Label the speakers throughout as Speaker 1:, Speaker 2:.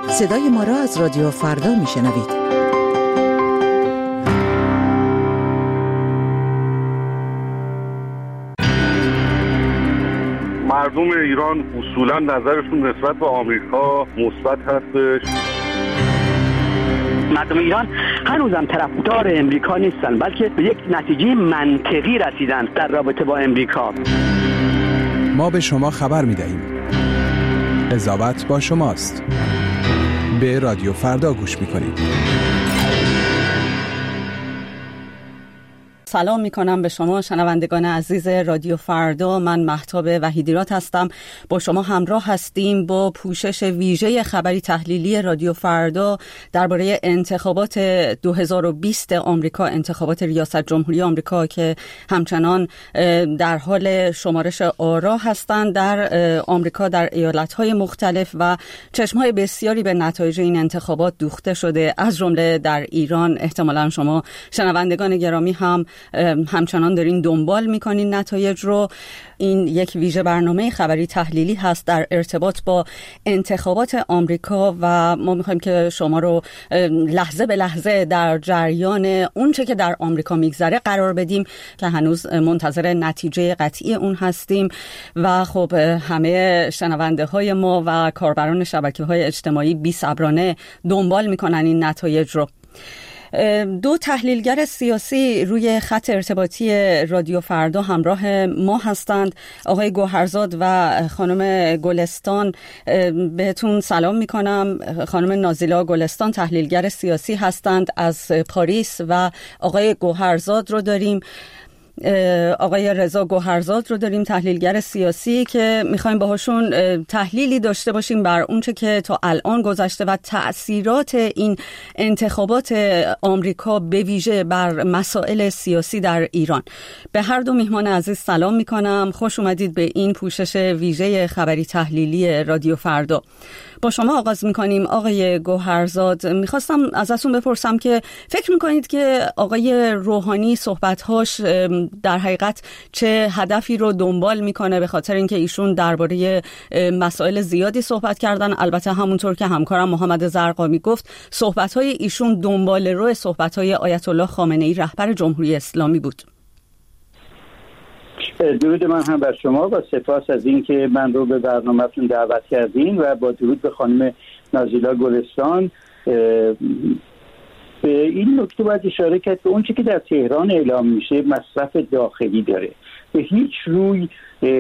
Speaker 1: صدای ما را از رادیو فردا میشنوید.
Speaker 2: مردم ایران اصولا نظرشون نسبت به آمریکا مثبت هستش.
Speaker 3: مردم ایران هنوزم طرفدار امریکا نیستن، بلکه به یک نتیجه منطقی رسیدن در رابطه با امریکا.
Speaker 4: ما به شما خبر می‌دهیم. قضاوت با شماست. به رادیو فردا گوش می‌کنید.
Speaker 5: سلام میکنم به شما شنوندگان عزیز رادیو فردا. من مهتاب وحیدیرات هستم. با شما همراه هستیم با پوشش ویژه خبری تحلیلی رادیو فردا درباره انتخابات 2020 آمریکا، انتخابات ریاست جمهوری آمریکا که همچنان در حال شمارش آرا هستند در آمریکا در ایالت‌های مختلف و چشم‌های بسیاری به نتایج این انتخابات دوخته شده، از جمله در ایران. احتمالاً شما شنوندگان گرامی هم همچنان دارین دنبال میکنین نتایج رو. این یک ویژه برنامه خبری تحلیلی هست در ارتباط با انتخابات آمریکا و ما میخوایم که شما رو لحظه به لحظه در جریان اونچه که در آمریکا میگذره قرار بدیم که هنوز منتظر نتیجه قطعی اون هستیم و خب همه شنونده های ما و کاربران شبکه‌های اجتماعی بی‌صبرانه دنبال میکنن این نتایج رو. دو تحلیلگر سیاسی روی خط ارتباطی رادیو فردا همراه ما هستند، آقای گوهرزاد و خانم گلستان. بهتون سلام میکنم. خانم نازیلا گلستان تحلیلگر سیاسی هستند از پاریس و آقای گوهرزاد رو داریم، آقای رضا گوهرزاد رو داریم، تحلیلگر سیاسی که میخوایم باهاشون تحلیلی داشته باشیم بر اونچه که تا الان گذشته و تأثیرات این انتخابات آمریکا به ویژه بر مسائل سیاسی در ایران. به هر دو میهمان عزیز سلام میکنم. خوش اومدید به این پوشش ویژه خبری تحلیلی رادیو فردا. با شما آغاز میکنیم. آقای گوهرزاد، میخواستم ازتون بپرسم که فکر میکنید که آقای روحانی صحبتهاش در حقیقت چه هدفی رو دنبال میکنه، به خاطر اینکه ایشون درباره مسائل زیادی صحبت کردن. البته همونطور که همکارم محمد زرقامی گفت صحبتهای ایشون دنبال رو صحبتهای آیت الله خامنه ای رهبر جمهوری اسلامی بود.
Speaker 6: درود من هم بر شما و سپاس از این که من رو به برنامه‌تون دعوت کردین و با درود به خانم نازیلا گلستان. به این نکته باید اشاره کرد که اون چیزی که در تهران اعلام میشه مصرف داخلی داره، به هیچ روی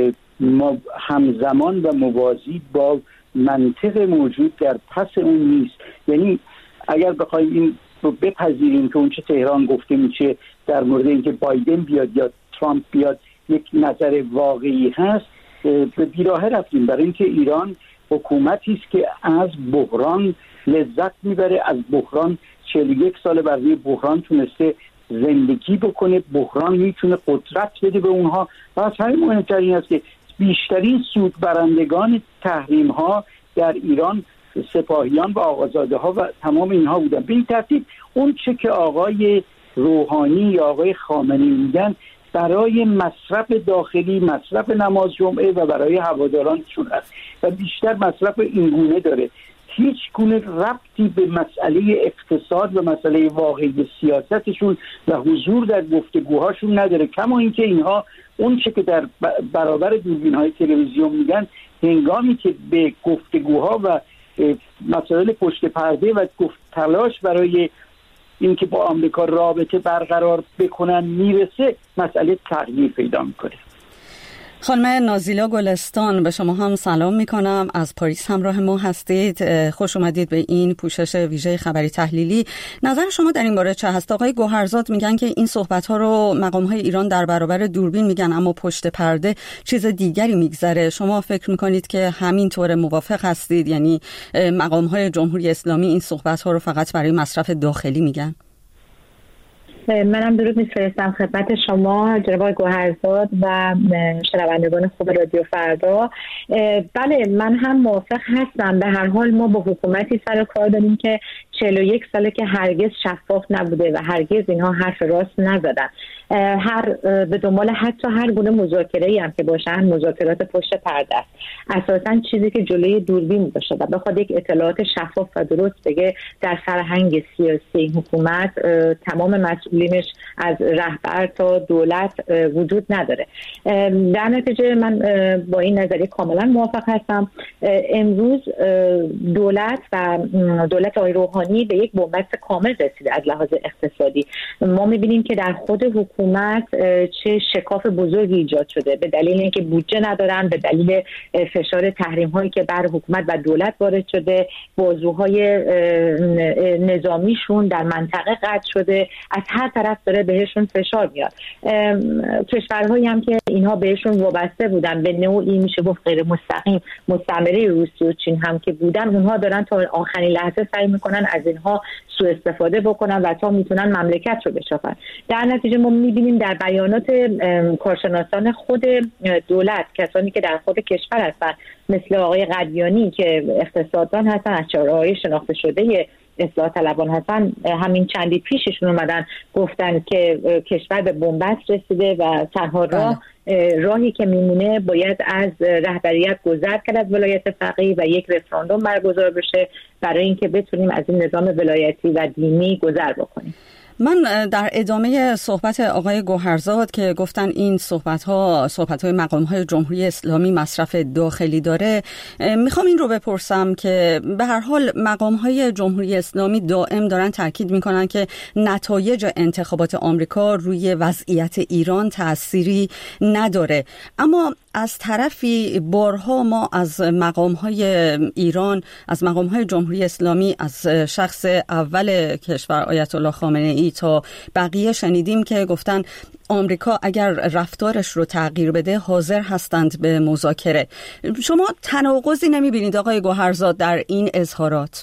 Speaker 6: همزمان و موازی با منطق موجود در پس اون نیست. یعنی اگر بخوایم این رو بپذیریم که اون چه تهران گفته میشه در مورد اینکه بایدن بیاد یا ترامپ بیاد یک نظر واقعی هست، به بیراه رفتیم، برای اینکه ایران حکومتی است که از بحران لذت میبره، از بحران 41 سال بر روی بحران تونسته زندگی بکنه، بحران میتونه قدرت بده به اونها و از همین مهمتر این است که بیشترین سود برندگان تحریم ها در ایران سپاهیان و آقازاده ها و تمام اینها بودن. به این ترتیب اون چه که آقای روحانی یا آقای خامنه‌ای میگن برای مصرف داخلی، مصرف نماز جمعه و برای هوادارانشون هست و بیشتر مصرف اینگونه داره، هیچ گونه ربطی به مسئله اقتصاد و مسئله واقعی سیاستشون و حضور در گفتگوهاشون نداره. کما اینکه اینها اون چه که در برابر دوربین‌های تلویزیون میگن، هنگامی که به گفتگوها و مسائل پشت پرده و تلاش برای اینکه با آمریکا رابطه برقرار بکنن میرسه، مسئله تغییر پیدا میکنه.
Speaker 5: خانم نازیلا گلستان، به شما هم سلام میکنم. از پاریس همراه ما هستید. خوش اومدید به این پوشش ویژه خبری تحلیلی. نظر شما در این باره چه هست؟ آقای گوهرزاد میگن که این صحبت ها رو مقام های ایران در برابر دوربین میگن، اما پشت پرده چیز دیگری میگذره. شما فکر میکنید که همین طور موافق هستید؟ یعنی مقام های جمهوری اسلامی این صحبت ها رو فقط برای مصرف داخلی میگن؟
Speaker 7: منم درود میفرستم خدمت شما جناب گوهرزاد و شنوندگان خوب رادیو فردا. بله، من هم موافق هستم. به هر حال ما با حکومتی سر کار داریم که 41 ساله که هرگز شفاف نبوده و هرگز اینها حرف راست نزدن. به دنبال حتی هر گونه مذاکره‌ای هم که باشن مذاکرات پشت پرده است. اساساً چیزی که جلوی دوربین باشه و بخواد یک اطلاعات شفاف و درست بگه در فرهنگ سیاسی حکومت تمام مسئولینش از رهبر تا دولت وجود نداره. در نتیجه من با این نظریه کاملا موافق هستم. امروز دولت آقای روحانی به یک بنبست کامل رسیده از لحاظ اقتصادی. ما می‌بینیم که در خود حکومت چه شکاف بزرگی ایجاد شده به دلیل اینکه بودجه ندارن، به دلیل فشار تحریم هایی که بر حکومت و دولت وارد شده، بازوهای نظامیشون در منطقه قطع شده، از هر طرف داره بهشون فشار میاد. کشورهایی هم که اینها بهشون وابسته بودن به نوعی میشه گفت غیر مستقیم مستعمره روسیه و چین هم که بودن، اونها دارن تا آخرین لحظه سعی میکنن از اینها سوء استفاده بکنن و تا میتونن مملکت رو بشافن. در نتیجه ما میبینیم در بیانات کارشناسان خود دولت، کسانی که در خود کشور هستن مثل آقای قدیانی که اقتصاددان هستن، از چهره‌های شناخته شده اصلاح طلبان هستن، همین چندی پیششون اومدن گفتن که کشور به بنبست رسیده و تنها راهی که میمونه باید از رهبریت گذر کرد از ولایت فقیه و یک رفراندوم برگزار بشه برای اینکه بتونیم از این نظام ولایتی و دینی گذر بکنیم.
Speaker 5: من در ادامه صحبت آقای گوهرزاد که گفتن این صحبت‌های مقام‌های جمهوری اسلامی مصرف داخلی داره، میخوام این رو بپرسم که به هر حال مقام‌های جمهوری اسلامی دائم دارن تاکید میکنن که نتایج انتخابات آمریکا روی وضعیت ایران تأثیری نداره، اما از طرفی بارها ما از مقام‌های ایران، از مقام‌های جمهوری اسلامی، از شخص اول کشور آیت الله خامنه‌ای تا بقیه شنیدیم که گفتن آمریکا اگر رفتارش رو تغییر بده حاضر هستند به مذاکره. شما تناقضی نمی‌بینید آقای گوهرزاد در این اظهارات؟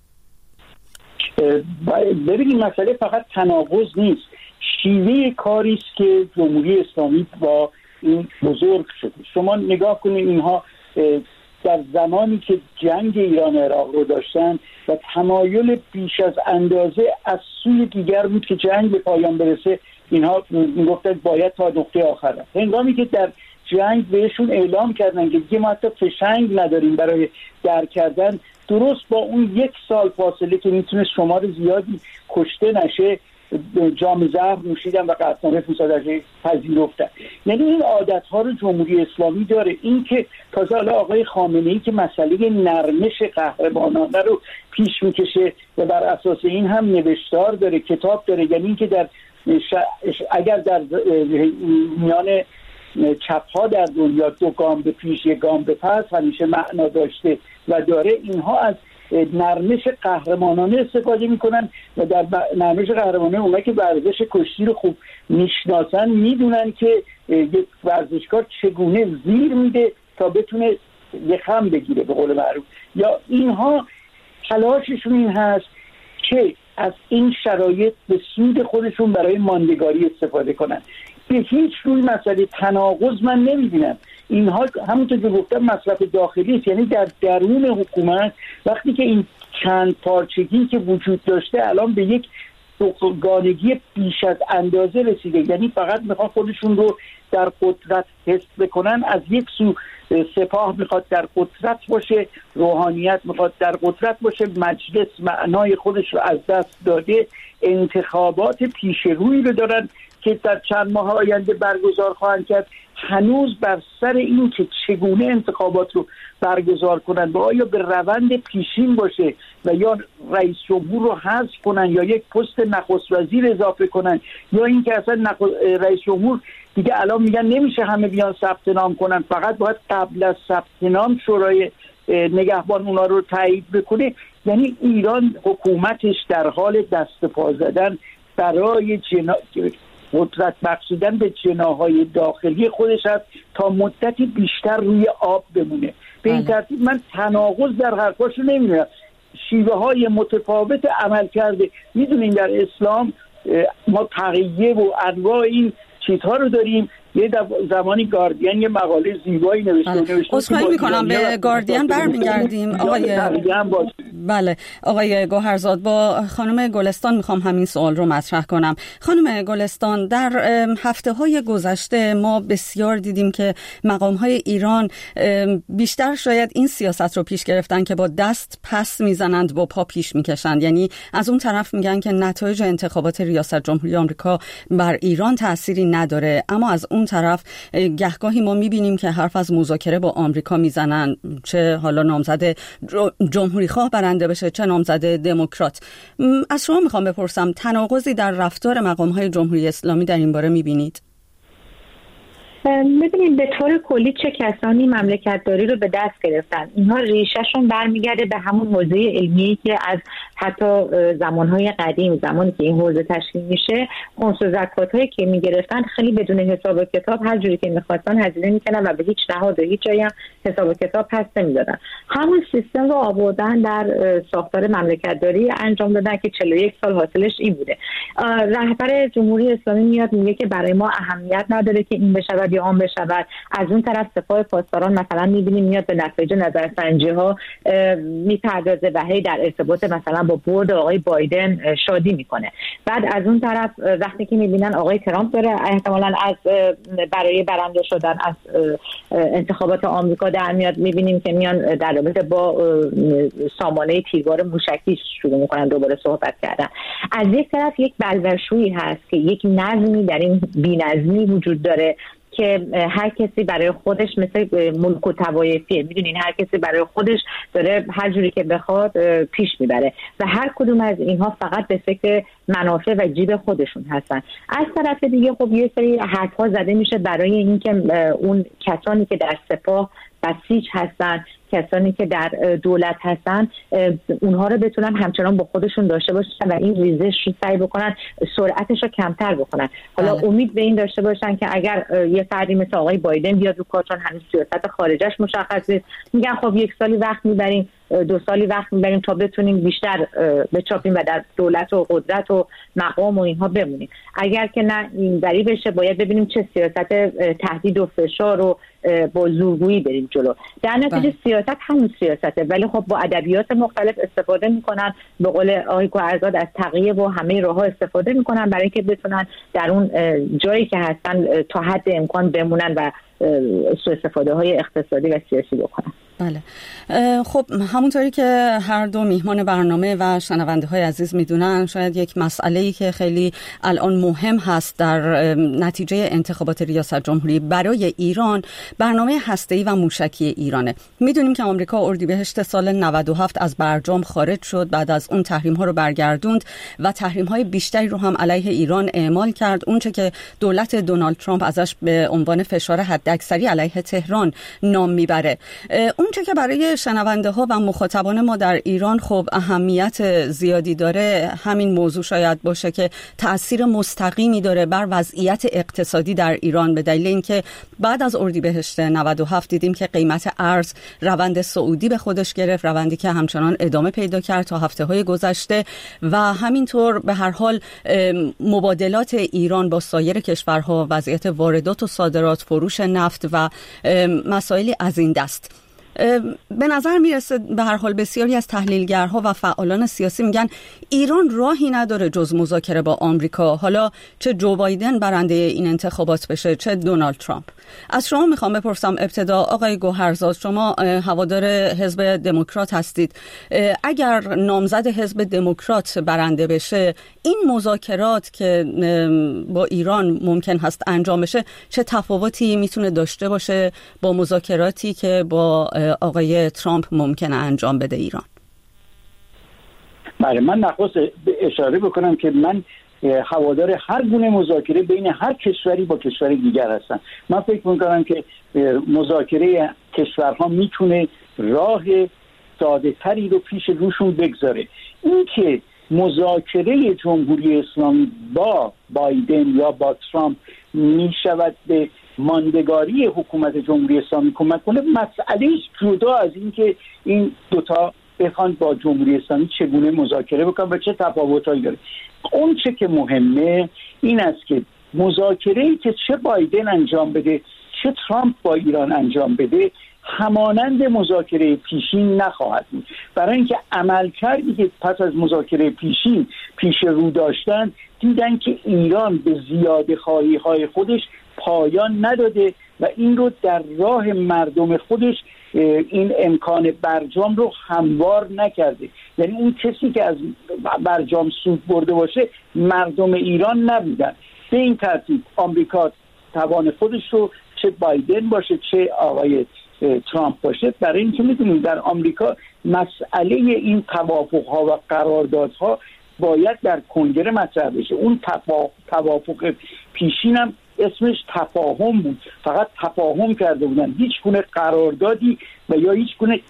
Speaker 6: ببینید مسئله فقط تناقض نیست، شیوه کاری است که جمهوری اسلامی با این بزرگ شده. شما نگاه کنید اینها در زمانی که جنگ ایران و عراق رو داشتن و تمایل بیش از اندازه از سوی دیگر بود که جنگ به پایان برسه، اینها میگفتن باید تا نقطه آخر رفت. هنگامی که در جنگ بهشون اعلام کردن که دیگه ما حتی فشنگ نداریم برای در کردن، درست با اون 1 سال فاصله که میتونه شمار زیادی کشته نشه جام زهر نوشیدن و قطعنامه مصادره پذیرفتن. یعنی این عادت‌ها رو جمهوری اسلامی داره. این که تازه حالا آقای خامنه‌ای که مسئله نرمش قهرمانانه رو پیش میکشه و بر اساس این هم نوشتار داره، کتاب داره، یعنی این که اگر در میان چپ‌ها در دنیا 2 گام به پیش 1 گام به پس همیشه معنا داشته و داره، اینها از نرمش قهرمانانه استفاده میکنن و در نرمش قهرمانانه اونایی که ورزش کشتی رو خوب میشناسن میدونن که یک ورزشکار چگونه زیر میده تا بتونه یخم بگیره به قول معروف. یا اینها تلاششون این هست که از این شرایط به سود خودشون برای ماندگاری استفاده کنن. به هیچ روی مسئله تناقض من نمیبینم. اینها همونطور که گفتم مصرف داخلی است، یعنی در درون حکومت وقتی که این چند پارچگی که وجود داشته الان به یک دوگانگی بیش از اندازه رسیده، یعنی فقط میخوان خودشون رو در قدرت حس بکنن. از یک سو سپاه میخواد در قدرت باشه، روحانیت میخواد در قدرت باشه، مجلس معنای خودش رو از دست داده، انتخابات پیش روی رو دارن که در چند ماه آینده برگزار خواهند کرد. هنوز بر سر این که چگونه انتخابات رو برگزار کنن و آیا به روند پیشین باشه و یا رئیس جمهور رو حذف کنن یا یک پست نخست وزیر اضافه کنن یا اینکه اصلا رئیس جمهور دیگه الان میگن نمیشه همه بیان ثبت نام کنن، فقط باید قبل از ثبت نام شورای نگهبان اونا رو تایید بکنه. یعنی ایران حکومتش در حال دست پا زدن برای قدرت بخشیدن به جناحهای داخلی خودش است تا مدتی بیشتر روی آب بمونه. به این ترتیب من تناقض در حرفاشو نمیبینم. شیوه های متفاوت عمل کرده. میدونین در اسلام ما تقیه و انواع این چیزها رو داریم. یه زمانی گاردین یه مقاله زیبایی نوشته.
Speaker 5: عذرخواهی میکنم، به گاردین برمیگردیم. آقای بله آقای گوهرزاد، با خانم گلستان میخوام همین سوال رو مطرح کنم. خانم گلستان، در هفته‌های گذشته ما بسیار دیدیم که مقام‌های ایران بیشتر شاید این سیاست رو پیش گرفتن که با دست پس میزنند و پا پیش میکشند. یعنی از اون طرف میگن که نتایج انتخابات ریاست جمهوری آمریکا بر ایران تأثیری نداره، اما از اون طرف گهگاهی ما میبینیم که حرف از مذاکره با آمریکا میزنن، چه حالا نامزد جمهوری خواه برنده بشه چه نامزد دموکرات. از شما میخوام بپرسم تناقضی در رفتار مقام‌های جمهوری اسلامی در این باره میبینید؟
Speaker 7: ببینید به طور کلی چه کسانی مملکتداری رو به دست گرفتن، اینها ریشهشون برمیگرده به همون حوزه علمی که از حتی زمانهای قدیم، زمانی که این حوزه تشکیل میشه، خمس و زکات‌هایی که میگرفتن خیلی بدون حساب و کتاب هر جوری که میخواستن هزینه میکنن و به هیچ نهاد و هیچ جایی هم حساب و کتاب پس نمیدادن. همون سیستم رو آوردن در ساختار مملکتداری انجام دادن که 41 سال حاصلش این بوده. رهبر جمهوری اسلامی میاد میگه که برای ما اهمیت نداره که این بشه یا آن بشود. از اون طرف سپاه پاسداران مثلا میبینیم میاد به نتایج نظرسنجی ها میپردازه و هی در ارتباط مثلا با برد آقای بایدن شادی میکنه. بعد از اون طرف وقتی که میبینن آقای ترامپ داره احتمالاً از برای برنده شدن از انتخابات آمریکا در میاد، میبینیم که میان در رابطه با سامانه تیربار موشکی شروع میکنن دوباره صحبت کردن. از یک طرف یک بلورشویی هست که یک نظمی در این بی‌نظمی وجود داره که هر کسی برای خودش مثل ملک و طوایفیه، میدونین هر کسی برای خودش داره هر جوری که بخواد پیش میبره و هر کدوم از اینها فقط به فکر منافع و جیب خودشون هستن. از طرف دیگه خب یه سری حرفا زده میشه برای اینکه اون کسانی که در سپاه بسیج هستن، کسانی که در دولت هستن، اونها رو بتونن همچنان با خودشون داشته باشن و این ریزش رو سعی بکنن سرعتش رو کمتر بکنن. حالا امید به این داشته باشن که اگر یه فردی مثل آقای بایدن بیاد رو کار، چون هنوز سیاست خارجش مشخص نیست، میگن خب 1 سالی وقت میبریم 2 سالی وقت میبریم تا بتونیم بیشتر بچاپیم و در دولت و قدرت و مقام و اینها بمونیم. اگر که نه اینوری بشه باید ببینیم چه سیاست تهدید و فشار و با زورگویی بریم جلو. در نتیجه سیاست همون سیاسته، ولی خب با ادبیات مختلف استفاده میکنن، به قول آقای گوهرزاد از تقیه و همه راه‌ها استفاده میکنن برای اینکه بتونن در اون جایی که هستن تا حد امکان بمونن و سوء استفاده های اقتصادی و سیاسی بکنن.
Speaker 5: بله خب همونطوری که هر دو میهمان برنامه و شنونده های عزیز میدونن، شاید یک مسئله‌ای که خیلی الان مهم هست در نتیجه انتخابات ریاست جمهوری برای ایران برنامه هسته‌ای و موشکی ایرانه. میدونیم که آمریکا اردیبهشت سال 97 از برجام خارج شد، بعد از اون تحریم ها رو برگردوند و تحریم های بیشتری رو هم علیه ایران اعمال کرد، اونچه که دولت دونالد ترامپ ازش به عنوان فشار حداکثری علیه تهران نام میبره. اونچه که برای شنونده ها و مخاطبان ما در ایران خب اهمیت زیادی داره، همین موضوع شاید باشه که تأثیر مستقیمی داره بر وضعیت اقتصادی در ایران، به دلیل اینکه بعد از اردیبهشت 97 دیدیم که قیمت ارز روند صعودی به خودش گرفت، روندی که همچنان ادامه پیدا کرد تا هفته‌های گذشته و همینطور به هر حال مبادلات ایران با سایر کشورها، وضعیت واردات و صادرات، فروش نفت و مسائلی از این دست. به نظر میرسه به هر حال بسیاری از تحلیلگرها و فعالان سیاسی میگن ایران راهی نداره جز مذاکره با آمریکا، حالا چه جو بایدن برنده این انتخابات بشه چه دونالد ترامپ. از شما میخوام بپرسم ابتدا آقای گوهرزاد، شما هوادار حزب دموکرات هستید، اگر نامزد حزب دموکرات برنده بشه این مذاکرات که با ایران ممکن هست انجام بشه چه تفاوتی میتونه داشته باشه با مذاکراتی که با آقای ترامپ ممکنه انجام بده ایران؟
Speaker 6: بله، من نخواست اشاره بکنم که من هوادار هر گونه مذاکره بین هر کشوری با کشور دیگر هستم. من فکر میکنم که مذاکره کشورها میتونه راه ساده تری رو پیش روشون بگذاره. این که مذاکره جمهوری اسلامی با بایدن یا با ترامپ میشود به ماندگاری حکومت جمهوری اسلامی کمک کنه مسئله جدا از این که این دوتا بخوان با جمهوری اسلامی چگونه مذاکره بکنن و چه تفاوتایی داره. اون چه که مهمه این است که مذاکره‌ای که چه بایدن انجام بده چه ترامپ با ایران انجام بده همانند مذاکره پیشین نخواهد بود. برای اینکه عملکردی که پس از مذاکره پیش رو داشتن دیدن که ایران به زیاده خواهی های خودش پایان نداده و این رو در راه مردم خودش این امکان برجام رو هموار نکرده. یعنی اون کسی که از برجام سود برده باشه مردم ایران نبودن. به این ترتیب آمریکا توان خودش رو، چه بایدن باشه چه آقای ترامپ باشه، برای اینکه میدونید در آمریکا مسئله این توافق‌ها و قراردادها باید در کنگره مطرح بشه. اون توافق پیشین هم اسمش تفاهم بود، فقط تفاهم کرده بودن، هیچ گونه قراردادی و یا هیچ گونه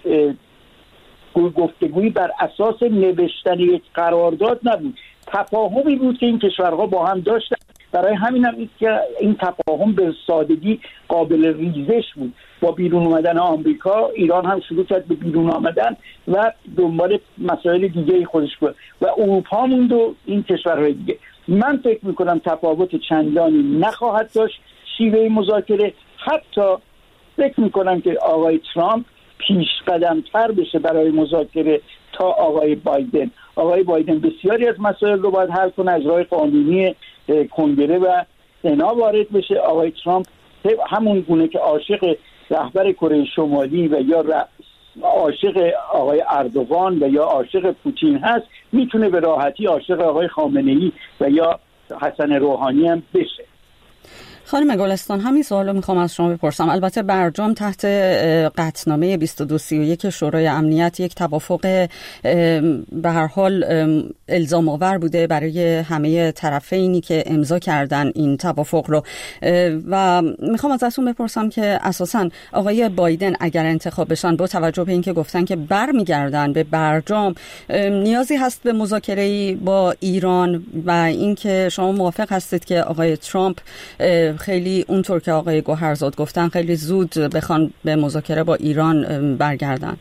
Speaker 6: گفتگویی بر اساس نوشتن یک قرارداد نبود. تفاهمی بود که این کشورها با هم داشتن. برای همین هم این تفاهم به سادگی قابل ریزش بود. با بیرون اومدن آمریکا ایران هم شروع کرد به بیرون آمدن و دنبال مسائل دیگه خودش بود و اروپا موند و این کشورهای دیگه. من فکر میکنم تفاوت چندانی نخواهد داشت شیوه مذاکره. حتی فکر میکنم که آقای ترامپ پیش قدم تر بشه برای مذاکره تا آقای بایدن. آقای بایدن بسیاری از مسائل رو باید حل کنه، از راه قانونی کنگره و سنا وارد بشه. آقای ترامپ همون گونه که عاشق رهبر کره شمالی و یا عاشق آقای اردوغان و یا عاشق پوتین هست، میتونه به راحتی عاشق آقای خامنه‌ای و یا حسن روحانی هم بشه.
Speaker 5: خانم گلستان، همین سوالو میخوام از شما بپرسم. البته برجام تحت قطعنامه 2231 شورای امنیت یک توافق به هر حال الزام آور بوده برای همه طرفینی که امضا کردن این توافق رو و میخوام ازتون بپرسم که اساساً آقای بایدن اگر انتخاب بشن با توجه به اینکه گفتن که برمیگردن به برجام، نیازی هست به مذاکره‌ای با ایران و اینکه شما موافق هستید که آقای ترامپ خیلی اونطور که آقای گوهرزاد گفتن خیلی زود بخوان به مذاکره با ایران برگردن؟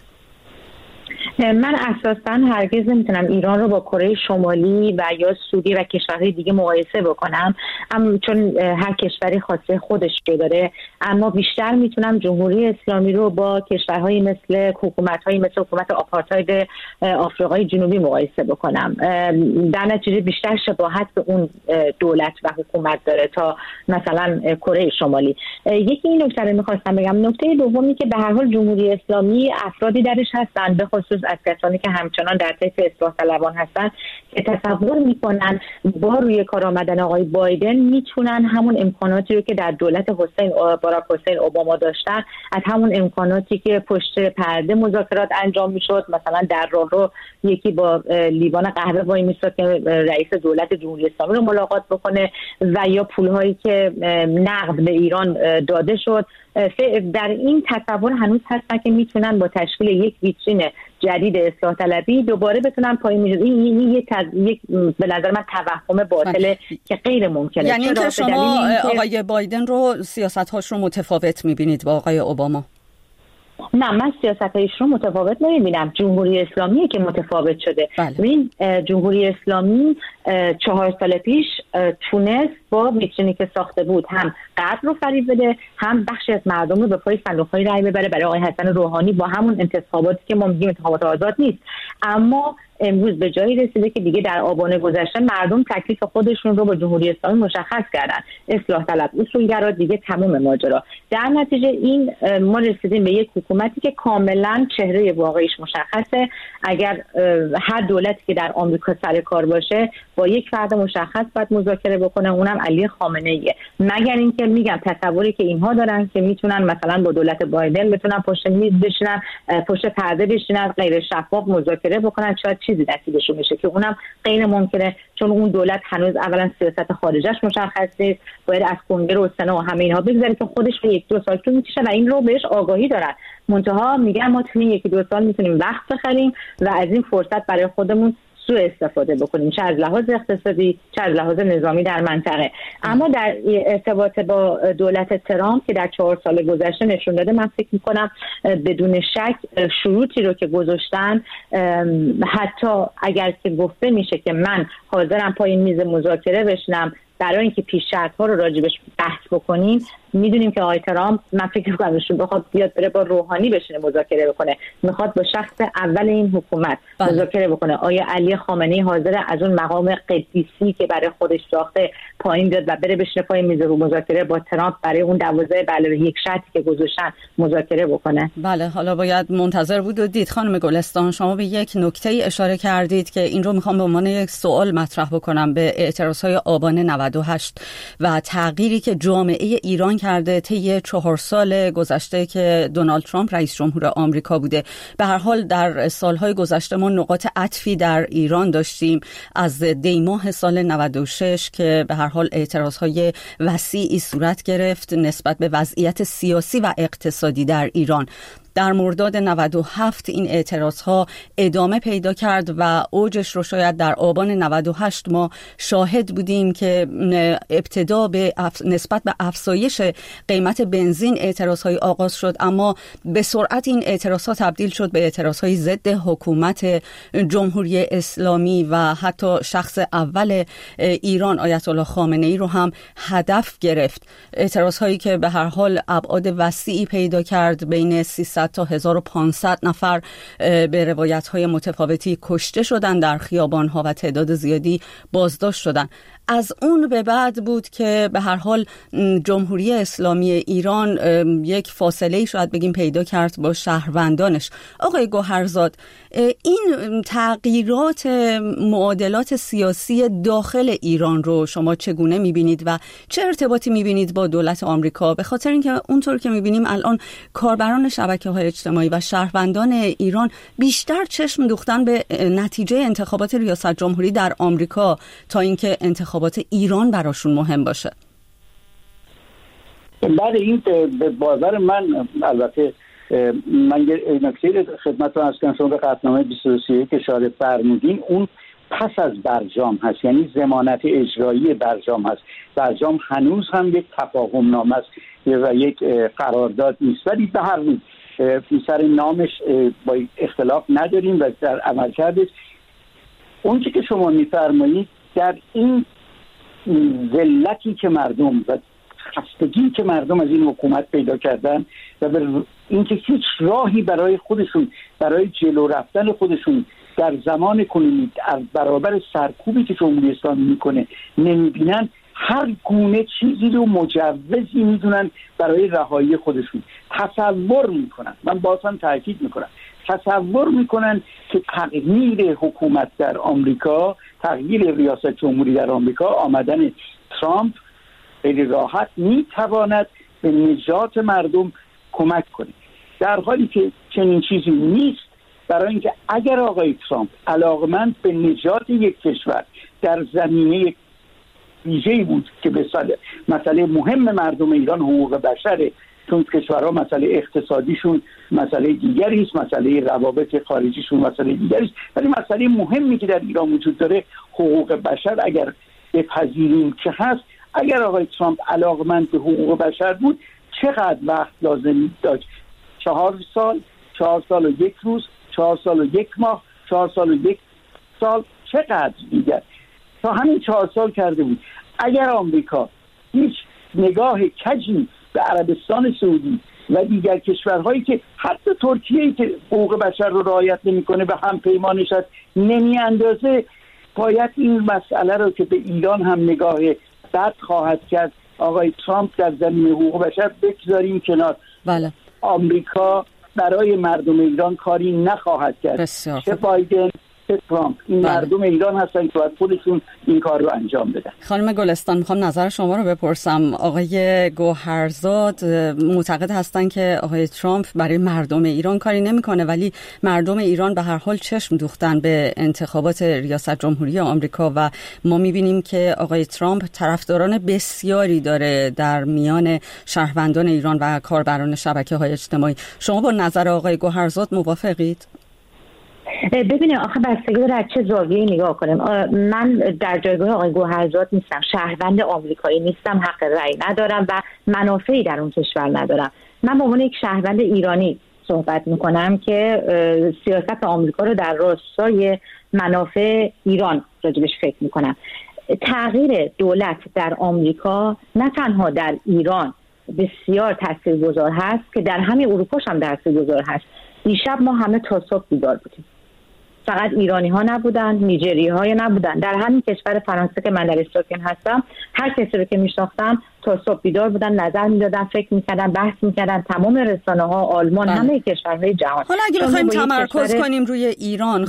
Speaker 7: من اساساً هرگز نمیتونم ایران رو با کره شمالی و یا سوریه و کشورهای دیگه مقایسه بکنم، چون هر کشوری خاصه خودش رو داره. اما بیشتر میتونم جمهوری اسلامی رو با کشورهایی مثل حکومت‌هایی مثل حکومت آپارتاید آفریقای جنوبی مقایسه بکنم. در نتیجه بیشتر شباهت به اون دولت و حکومت داره تا مثلا کره شمالی. یکی این نکته رو می‌خواستم بگم. نکته دومی که به هر حال جمهوری اسلامی افرادی درش هستن، به خصوص از کسانی که همچنان در طیف اصلاح طلبان هستن، که تصور میکنن با روی کار آمدن آقای بایدن میتونن همون امکاناتی رو که در دولت باراک حسین اوباما داشتن، از همون امکاناتی که پشت پرده مذاکرات انجام میشد، مثلا در راهرو یکی با لیوان قهوه وای میستاد که رئیس دولت جمهوری اسلامی رو ملاقات بکنه و یا پولهایی که نقد به ایران داده شد، در این تصور هنوز هستن که میتونن با تشکیل یک ویترین جدید اصلاح طلبی دوباره بتونن پایین میشه. این یک به نظر من توهم باطله که غیر ممکنه.
Speaker 5: یعنی اینکه شما آقای بایدن رو سیاست‌هاش رو متفاوت می‌بینید با آقای اوباما؟
Speaker 7: نه، من سیاست‌هایش رو متفاوت نمی‌بینم. جمهوری اسلامیه که متفاوت شده. این جمهوری اسلامی 4 سال پیش تونست با ویترینی که ساخته بود هم قدر رو فریب بده، هم بخشی از مردم رو به پای صندوق‌های رای ببره برای آقای حسن روحانی با همون انتخاباتی که ما میگیم انتخابات آزاد نیست. اما امروز به جایی رسیده که دیگه در آبان گذشته مردم تکلیف خودشون رو با جمهوری اسلامی مشخص کردن. اصلاح طلب، اصولگرا، دیگه تمام ماجرا. در نتیجه این ما رسیدیم به یک حکومتی که کاملا چهره واقعیش مشخصه. اگر هر دولتی که در آمریکا سر کار باشه با یک فرد مشخص باید مذاکره بکنه، اونم علی خامنه‌ایه. مگر اینکه میگم تصوری که اینها دارن که میتونن مثلا با دولت بایدن بتونن پشت میز بشینن، پشت پرده بشینن، غیر شفاف مذاکره بکنن، شاید چیزی نصیبشون میشه که اونم غیر ممکنه، چون اون دولت هنوز اولا سیاست خارجش مشخص نیست، باید از کنگره و سنا و همه اینها بگذره که خودش به 1-2 سال طول میکشه و این رو بهش آگاهی دارن. منتها میگن ما تو 1-2 سال میتونیم وقت بخریم و از این فرصت برای خودمون سوء استفاده بکنیم، چه از لحاظ اقتصادی چه از لحاظ نظامی در منطقه. اما در ارتباط با دولت ترامپ که در 4 سال گذشته نشون داده، من فکر میکنم بدون شک شروطی رو که گذاشتن، حتی اگر که گفته میشه که من حاضرم پای میز مذاکره بشینم برای اینکه پیش شرط‌ها رو راجبش بحث بکنیم، میدونیم که آقای ترامپ، من فکر می‌کنم ایشون بخواد بیاد بره با روحانی بشینه مذاکره بکنه، میخواد با شخص اول این حکومت مذاکره بکنه. آیا علی خامنه‌ای حاضر از اون مقام قدیسی که برای خودش ساخته پایین بیاد و بره بشینه پای میز رو مذاکره با ترامپ برای اون 12+1 شرطی که گذاشتن مذاکره بکنه؟
Speaker 5: بله، حالا باید منتظر بود و دید. خانم گلستان، شما به یک نکته اشاره کردید که این رو میخوام به عنوان یک سوال مطرح بکنم به اعتراضهای آبان 98 و تغییری که جامعه ایران کرده طی 4 سال گذشته که دونالد ترامپ رئیس جمهور آمریکا بوده. به هر حال در سالهای گذشته ما نقاط عطفی در ایران داشتیم از دی ماه سال 96 که به هر حال اعتراضهای وسیعی صورت گرفت نسبت به وضعیت سیاسی و اقتصادی در ایران. در مرداد 97 این اعتراضها ادامه پیدا کرد و اوجش رو شاید در آبان 98 ما شاهد بودیم که ابتدا به نسبت به افزایش قیمت بنزین اعتراضهای آغاز شد، اما به سرعت این اعتراضها تبدیل شد به اعتراضهای ضد حکومت جمهوری اسلامی و حتی شخص اول ایران آیت الله خامنه ای رو هم هدف گرفت. اعتراضهایی که به هر حال ابعاد وسیعی پیدا کرد، بین 300 تا 1500 نفر به روایت‌های متفاوتی کشته شدن در خیابان‌ها و تعداد زیادی بازداشت شدن. از اون به بعد بود که به هر حال جمهوری اسلامی ایران یک فاصله شاید بگیم پیدا کرد با شهروندانش. آقای گوهرزاد، این تغییرات معادلات سیاسی داخل ایران رو شما چگونه می‌بینید و چه ارتباطی می‌بینید با دولت آمریکا؟ به خاطر اینکه اونطور که می‌بینیم الان کاربران شبکه‌های اجتماعی و شهروندان ایران بیشتر چشم دوختن به نتیجه انتخابات ریاست جمهوری در آمریکا تا اینکه انتخابات ایران براشون مهم باشه.
Speaker 6: بعد این به بازار من، البته من یه نکته خدمتتون عرض کنم، شما به قطعنامه 2231 که اشاره فرمودین، اون پس از برجام هست، یعنی ضمانت اجرایی برجام هست. برجام هنوز هم یک تفاهم نامه است و یک قرارداد نیست، ولی به هر حال سر نامش با اختلاف نداریم و در عملکردش اون چیزی که شما میفرمایید در این ذلتی که مردم و خستگی که مردم از این حکومت پیدا کردن و اینکه هیچ راهی برای خودشون، برای جلو رفتن خودشون در زمان کنونی از برابر سرکوبی که جمهوری اسلامی میکنه نمیبینن، هر گونه چیزی رو مجوزی میدونن برای رهایی خودشون. تصور میکنن، من بازم تاکید میکنم، تصور میکنن که تغییر حکومت در آمریکا، تغییر ریاست جمهوری در آمریکا، آمدن ترامپ خیلی راحت میتواند به نجات مردم کمک کنه، در حالی که چنین چیزی نیست. برای اینکه اگر آقای ترامپ علاقمند به نجات یک کشور در زمینه ویژه‌ای بود که به مسئله مهم مردم ایران حقوق بشره، چون کشورها مسئله اقتصادیشون مسئله دیگری است، مسئله روابط خارجیشون مسئله دیگری است، ولی مسئله مهمی که در ایران وجود داره حقوق بشر اگر بپذیریم که هست، اگر آقای ترامپ علاقمند به حقوق بشر بود چقدر وقت لازم داشت؟ 4 سال، 4 سال و 1 روز، 4 سال و 1 ماه، 4 سال و 1 سال، چقدر دیگر تا همین 4 سال کرده بود. اگر آمریکا هیچ نگاه کجی به عربستان سعودی و دیگر کشورهایی که حتی ترکیه‌ای که حقوق بشر رو رعایت نمی‌کنه به هم پیمانش هست نمی‌اندازه، باید این مسئله رو که به ایران هم نگاه بد خواهد کرد آقای ترامپ در زمینه حقوق بشر بگذاریم کنار.
Speaker 5: بله.
Speaker 6: آمریکا برای مردم ایران کاری نخواهد کرد. چه بایدن چه ترامپ، این مردم ایران هستن که باید خودشون این کار رو انجام بدن.
Speaker 5: خانم گلستان، میخوام نظر شما رو بپرسم. آقای گوهرزاد معتقد هستن که آقای ترامپ برای مردم ایران کاری نمیکنه، ولی مردم ایران به هر حال چشم دوختن به انتخابات ریاست جمهوری آمریکا و ما میبینیم که آقای ترامپ طرفداران بسیاری داره در میان شهروندان ایران و کاربران شبکه‌های اجتماعی. شما با نظر آقای گوهرزاد موافقید؟
Speaker 7: ببینید آخه بستگی داره از چه زاویه‌ای نگاه کنیم. من در جایگاه آقای گوهرزاد نیستم، شهروند آمریکایی نیستم، حق رأی ندارم و منافعی در اون کشور ندارم. من به عنوان یک شهروند ایرانی صحبت میکنم که سیاست آمریکا رو در راستای منافع ایران راجبش فکر میکنم. تغییر دولت در آمریکا نه تنها در ایران بسیار تاثیرگذار هست که در همین اروپا هم تاثیرگذار هست. دیشب ما همه تا صبح بیدار بودیم. فقط ایرانی ها نبودن، نیجریه های نبودن. در همین کشور فرانسه که من در استوکن هستم، هر کسی رو که میشناختم تا صبح بیدار بودن، نظر میدادن، فکر میکردن، بحث میکردن. تمام رسانه ها، آلمان، همه کشورهای جهان.
Speaker 5: حالا اگه بخوایم تمرکز کنیم روی ایران،